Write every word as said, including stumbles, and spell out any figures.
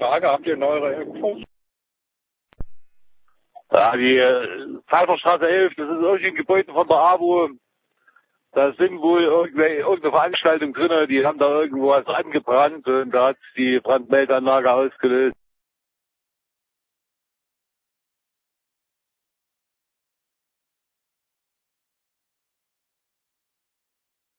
Frage, habt ihr neuere Infos? Ja, die äh, Pfeifferstraße elf, das ist irgendwie ein Gebäude von der AWO. Da sind wohl irgendwelche, irgendeine Veranstaltung drin, die haben da irgendwo was angebrannt und da hat die Brandmeldeanlage ausgelöst.